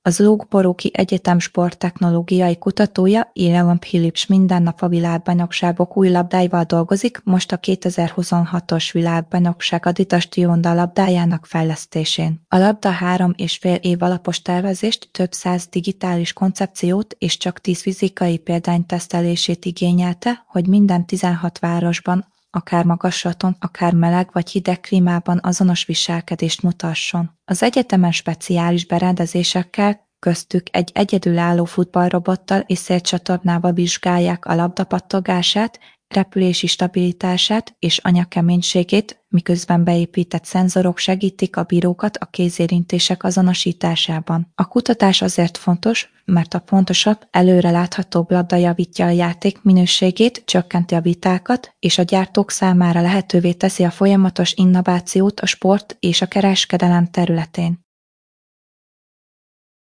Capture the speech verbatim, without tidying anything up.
Az Loughborough-i Egyetem sporttechnológiai kutatója Leon Phillips minden nap a világbajnokságok új labdáival dolgozik, most a kétezer-huszonhatos világbajnokság Adidas Tionda labdájának fejlesztésén. A labda három és fél év alapos tervezést, több száz digitális koncepciót és csak tíz fizikai példány tesztelését igényelte, hogy minden tizenhat városban, akár magaslaton, akár meleg vagy hideg klímában azonos viselkedést mutasson. Az egyetemen speciális berendezésekkel, köztük egy egyedülálló futballrobottal és szélcsatornával vizsgálják a labda pattogását, repülési stabilitását és anyagkeménységét, miközben beépített szenzorok segítik a bírókat a kézérintések azonosításában. A kutatás azért fontos, mert a pontosabb, előreláthatóbb labda javítja a játék minőségét, csökkenti a vitákat, és a gyártók számára lehetővé teszi a folyamatos innovációt a sport és a kereskedelem területén.